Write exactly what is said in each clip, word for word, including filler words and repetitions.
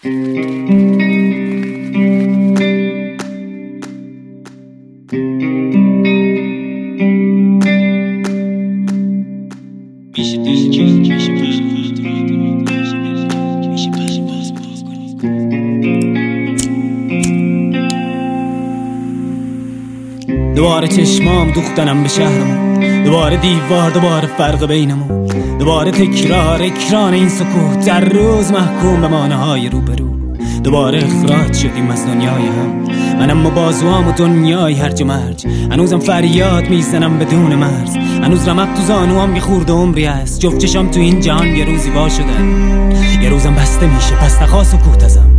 دوباره چشمام دوختنم به شهرمون، دوباره دیوار، دوباره فرق بینمون، دوباره تکرار اکران این سکوت، در روز محکوم به مانه های روبرو. دوباره اخراج شدیم از دنیای هم، منم و بازوام و دنیای هرج و مرج. هنوزم فریاد میزنم بدون مرز، هنوز رمق تو زانوام یه خورده عمری هست. جفت چشام تو این جهان یه روزی وا شدن، یه روزم بسته میشه پس نخوا سکوت ازم.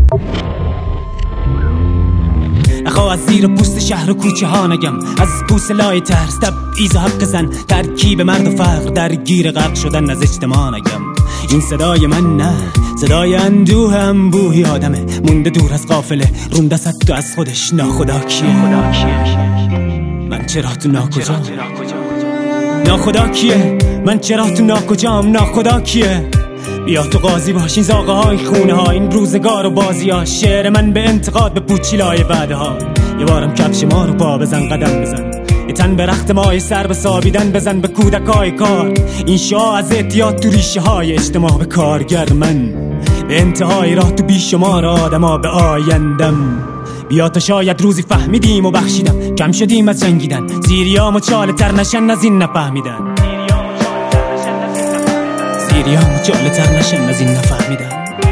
نخوا از زیر پوست شهر و کوچه ها نگم، از پوست لای ترس تبعیض و حق زن، ترکیب مرد و فقر در گیر غرق شدن از اجتماع نگم. این صدای من نه، صدای اندوه انبوهی آدمه مونده دور از قافله، رونده صد تو از خودش. ناخدا کیه؟ من چرا تو ناکجام؟ ناخدا کیه؟ من چرا تو ناکجام؟ ناخدا کیه؟ بیا تو قاضی باش این زاغه های خونه ها، این روزگار و بازی ها. شعر من به انتقاد به پوچیلای بعده ها. یه بارم کفش ما رو پا بزن، قدم بزن، یه تن به رخت مای سر به سابیدن بزن، به کودک های کار. این شاه از اعتیاد تو ریشه های اجتماع، به کارگر من به انتهای راه تو بیشمار آدم ها به آیندم. بیا تا شاید روزی فهمیدیم و بخشیدم، کم شدیم از جنگیدن، زیریام و چاله تر نشن از این نفهمیدن، زیریام و چاله تر نشن از این نفهمیدن.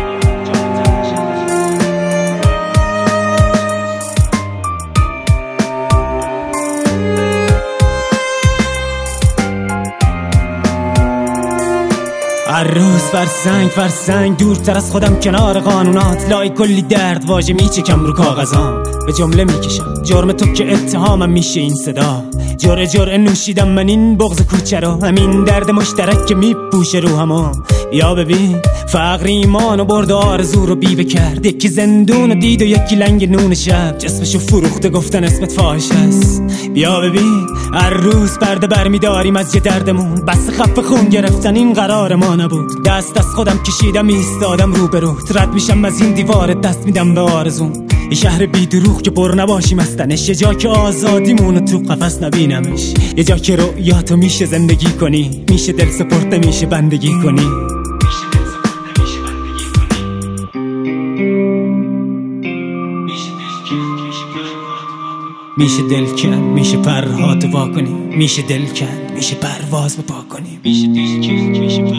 هر روز فرسنگ فرسنگ دورتر از خودم، کنار قانونات لای کلی درد واژه میچکم رو کاغذام، به جمله میکشم جرم تو که اتهامم میشه این صدا. جرعه جرعه نوشیدم من این بغض کوچه رو، همین درد مشترک که میپوشه رو همو. بیا ببین فقر ایمان و برد آرزو رو بیبه کرد، یکی زندون و دید و یکی لنگ نون شب، جسمشو فروخته گفتن اسمت فاحش هست. بیا ببین هر روز پرده برمیداریم از یه دردمون، بس خف خون گرفتن این قرار ما نبود. دست از خودم کشیدم ایستادم رو به رو، رد میشم از این دیوار، دست میدم به آرزوم. یه شهر بی دروغ که پر نباشیم از تنش، یه جا که آزادیمونو تو قفس نبینمش، یه جا که رؤیاتو میشه زندگی کنی، میشه دل سپرده میشه بندگی کنی. میشه دل کن، میشه پرهاتو وا کنی، میشه دل کن، میشه پرواز بپا کنی، میشه دل کن، میشه